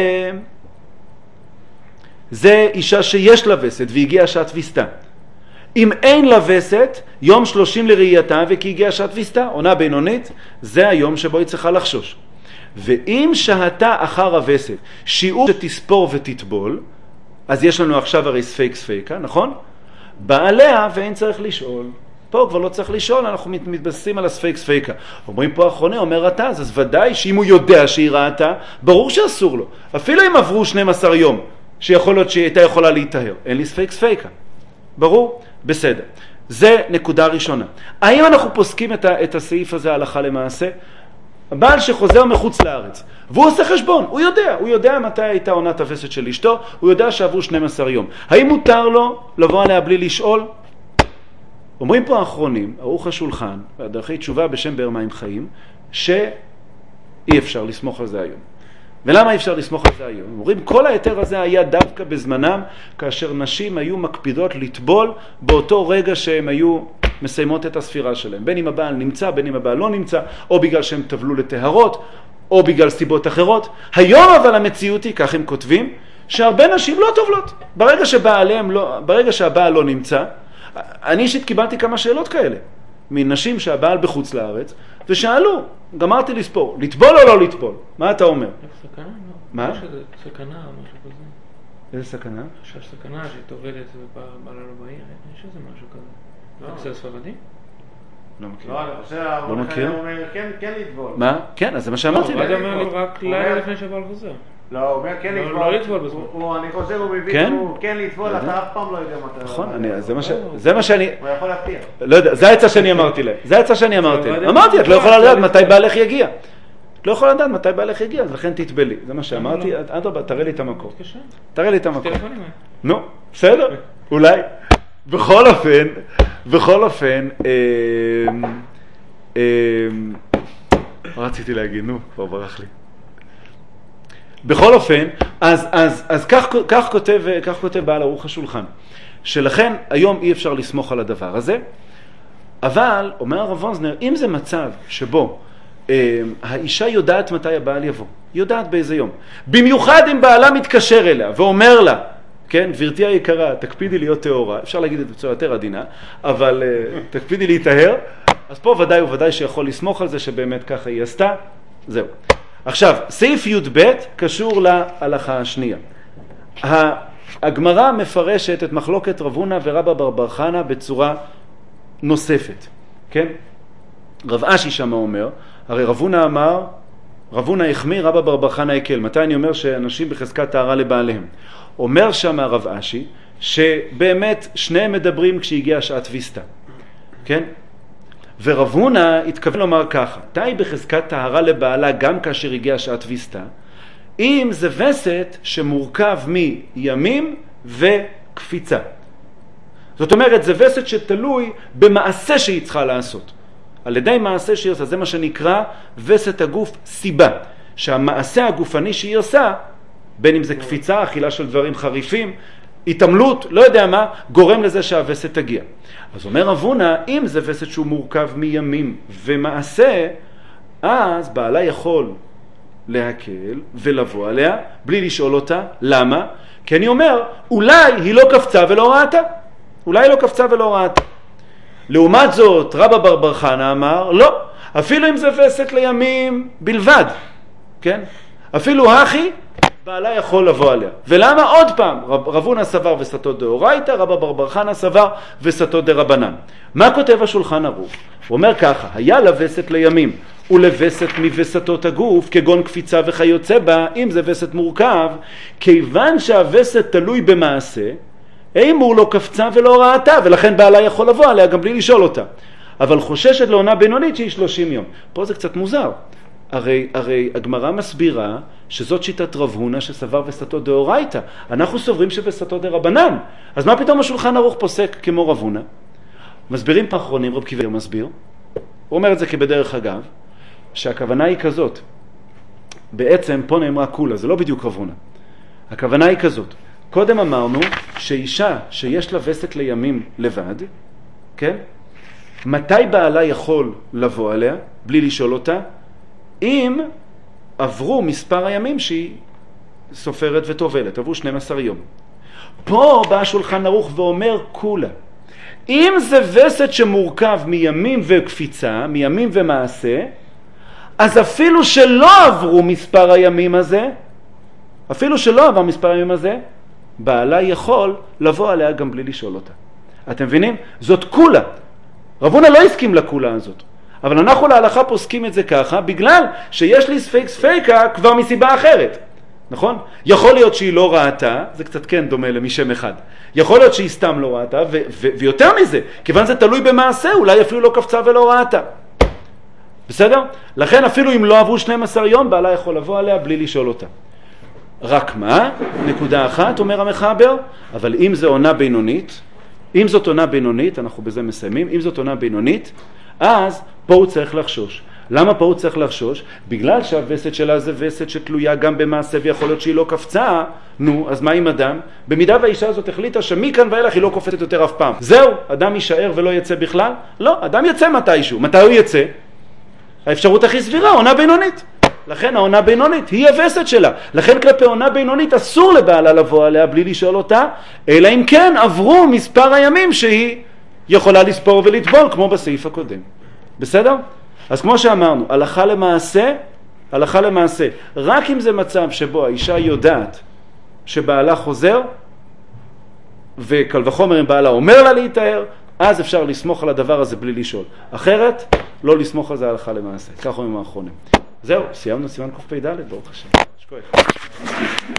זה אישה שיש לה וסת והגיעה שעת ויסתה. אם אין לה וסת, יום שלושים לראייתה וכי הגיעה שעת ויסתה, עונה בינונית, זה היום שבו היא צריכה לחשוש. ואם שהתה אחר הווסת, שיעור שתספור ותטבול, אז יש לנו עכשיו הרי ספק ספקה, נכון? בעליה ואין צריך לשאול. פה כבר לא צריך לשאול, אנחנו מתבססים על הספק ספקה. אומרים פה האחרונה, אומר התז, אז ודאי שאם הוא יודע שהיא ראתה, ברור שאסור לו. אפילו אם עברו שנים עשר יום, שיכול להיות שהיא הייתה יכולה להתאהר. אין לי ספק ספקה. ברור? בסדר. זה נקודה ראשונה. האם אנחנו פוסקים את, ה- את הסעיף הזה הלכה למעשה? הבעל שחוזר מחוץ לארץ, והוא עושה חשבון, הוא יודע, הוא יודע מתי הייתה עונת הווסת של אשתו, הוא יודע שעברו שנים עשר יום. האם מותר לו לבוא עליה בלי לשאול? אומרים פה האחרונים, ערוך השולחן, והדרכי תשובה בשם באר מים חיים, שאי אפשר לסמוך על זה היום. ולמה אי אפשר לסמוך על זה היום? אומרים, כל היתר הזה היה דווקא בזמנם, כאשר נשים היו מקפידות לטבול באותו רגע שהם היו מסיימות את הספירה שלהם. בין אם הבעל נמצא, בין אם הבעל לא נמצא, או בגלל שהם טבלו לטהרות, או בגלל סיבות אחרות. היום אבל המציאות היא, כך הם כותבים, שהרבה נשים לא טובלות. ברגע שבעליהם לא, ברגע שהבעל לא נמצא, אני אישית קיבלתי כמה שאלות כאלה, מנשים שהבעל בחוץ לארץ, ושאלו, גמרתי לספור, לטבול או לא לטבול? מה אתה אומר? סכנה? לא. מה? יש איזה סכנה או משהו כזה. איזה סכנה? חשש סכנה שטובלת ובעלה לא בעיר, יש איזה משהו כזה. לא. אצל הספרדים? לא מכיר. לא, אני חושב, לא מכיר? הוא אומר, כן, כן לטבול. מה? כן, אז זה מה שאמרתי. לא, הוא אומר רק לילה לפני שהבעל חוזר. לא, הוא אומר כן לא, לטבול. לא לטבול בזמן. הוא- הוא- אני חושב, הוא מבין, כן? הוא כן לטבול, אתה אף פעם לא יודע מתי. נכון, אני- זה מה ש- זה מה שאני... הוא יכול להפתיע. לא יודע, זה העצה שאני אמרתי להם. זה העצה שאני אמרתי להם. אבל אמרתי, את לא יכולה לא, לדעת לא, מתי לא. בעלך יגיע. את לא יכולה לדעת מתי בעלך יגיע, אז לכן תטבלי. זה מה שאמרתי. אדרבה, תראה לי את המקור. תתקשר. תראה לי את המקור. טלפונים האלה. נו, בסדר, אולי. בכל אופן, בכל אופן, אמ, אמ, רציתי להגיד, נו, כבר ברח לי. בכל אופן, אז, אז, אז כך, כך כותב, כך כותב בעל ערוך השולחן, שלכן היום אי אפשר לסמוך על הדבר הזה, אבל, אומר הרב ווזנר, אם זה מצב שבו אמ, האישה יודעת מתי הבעל יבוא, יודעת באיזה יום, במיוחד אם בעלה מתקשר אליה ואומר לה, כן, גברתי היקרה, תקפידי להיות טהורה, אפשר להגיד את זה בצורה יותר עדינה, אבל uh, תקפידי להיטהר, אז פה ודאי וודאי שיכול לסמוך על זה שבאמת ככה היא עשתה, זהו. עכשיו, סעיף י' ב' קשור להלכה השנייה. הגמרא מפרשת את מחלוקת רב הונא ורבא בר בר חנא בצורה נוספת, כן? רב אשי שמה אומר, הרי רב הונא אמר, רב הונא החמיר, רבא בר בר חנא הקל. מתי אני אומר שאנשים בחזקת טהרה לבעליהם? אומר שם הרב אשי שבאמת שניהם מדברים כשהגיעה שעת ויסטה, כן? ורב הונא התכוון לומר ככה, תאי בחזקת טהרה לבעלה גם כאשר הגיעה שעת ויסטה, אם זה וסת שמורכב מימים וקפיצה. זאת אומרת, זה וסת שתלוי במעשה שהיא צריכה לעשות. על ידי מעשה שהיא עושה, זה מה שנקרא וסת הגוף סיבה, שהמעשה הגופני שהיא עושה, בין אם זה קפיצה, אכילה של דברים חריפים, התעמלות, לא יודע מה, גורם לזה שהווסת תגיע. אז אומר רב הונא, אם זה וסת שהוא מורכב מימים ומעשה, אז בעלה יכול להקל ולבוא עליה, בלי לשאול אותה, למה? כי אני אומר, אולי היא לא קפצה ולא ראתה. אולי היא לא קפצה ולא ראתה. לעומת זאת, רבא בר בר חנא אמר, לא, אפילו אם זה וסת לימים בלבד, כן? אפילו הכי, בעלה יכול לבוא עליה. ולמה? עוד פעם, רב, רב הונא סבר וסתו דאורייתא, רבא בר בר חנא סבר וסתו דרבנן. מה כותב השולחן ערוך? הוא אומר ככה, היה לה וסת לימים ולווסת מווסתות הגוף, כגון קפיצה וכיוצא בה, אם זה וסת מורכב, כיוון שהווסת תלוי במעשה, אימור לא קפצה ולא ראתה, ולכן בעלה יכול לבוא עליה גם בלי לשאול אותה. אבל חוששת לעונה בינונית שהיא שלושים יום. פה זה קצת מוזר. הרי, הרי הגמרא מסבירה שזאת שיטת רב הונא שסבר וסתו דאורייתא. אנחנו סוברים שווסתו דרבנן. אז מה פתאום השולחן ערוך פוסק כמו רב הונא? מסבירים פחרונים, רב קיביר מסביר. הוא אומר את זה כבדרך אגב, שהכוונה היא כזאת. בעצם פה נאמרה כולה, זה לא בדיוק רב הונא. הכוונה היא כזאת. קודם אמרנו שאישה שיש לה וסת לימים לבד, כן? מתי בעלה יכול לבוא עליה, בלי לשאול אותה? אם עברו מספר הימים שהיא סופרת וטובלת, עברו שנים עשר יום. פה בא השולחן ערוך ואומר כולה. אם זה וסת שמורכב מימים וקפיצה, מימים ומעשה, אז אפילו שלא עברו מספר הימים הזה, אפילו שלא עבר מספר הימים הזה, בעלה יכול לבוא עליה גם בלי לשאול אותה. אתם מבינים? זאת כולה. רב הונא לא הסכים לכולה הזאת. אבל אנחנו להלכה פוסקים את זה ככה, בגלל שיש לי ספייק ספייקה כבר מסיבה אחרת. נכון? יכול להיות שהיא לא ראתה, זה קצת כן דומה למשם אחד. יכול להיות שהיא סתם לא ראתה, ו- ו- ויותר מזה, כיוון זה תלוי במעשה, אולי אפילו לא קפצה ולא ראתה. בסדר? לכן אפילו אם לא עברו שנים עשר יום, בעלה יכול לבוא עליה בלי לשאול אותה. רק מה? נקודה אחת, אומר המחבר, אבל אם זה עונה בינונית, אם זאת עונה בינונית, אנחנו בזה מסיימים, אם זאת עונה בינונית, אז פה הוא צריך לחשוש. למה פה הוא צריך לחשוש? בגלל שהווסת שלה זה וסת שתלויה גם במעשה ויכול להיות שהיא לא קפצה, נו, אז מה עם אדם? במידה והאישה הזאת החליטה שמכאן ואילך היא לא קופצת יותר אף פעם. זהו, אדם יישאר ולא יצא בכלל? לא, אדם יצא מתישהו. מתי הוא יצא? האפשרות הכי סבירה, עונה בינונית. לכן העונה בינונית היא הווסת שלה. לכן כלפי עונה בינונית אסור לבעלה לבוא עליה בלי לשאול אותה, אלא אם כן עברו מספר הימים שהיא יכולה לספור ולטבול, כמו בסעיף הקודם. בסדר? אז כמו שאמרנו, הלכה למעשה, הלכה למעשה, רק אם זה מצב שבו האישה יודעת שבעלה חוזר, וקל וחומר אם בעלה אומר לה להתאר, אז אפשר לסמוך על הדבר הזה בלי לשאול. אחרת, לא לסמוך על זה הלכה למעשה. כך אומרים האחרונים. זהו, סיימנו סימן קפ"ד, ברוך השם. שקוייך.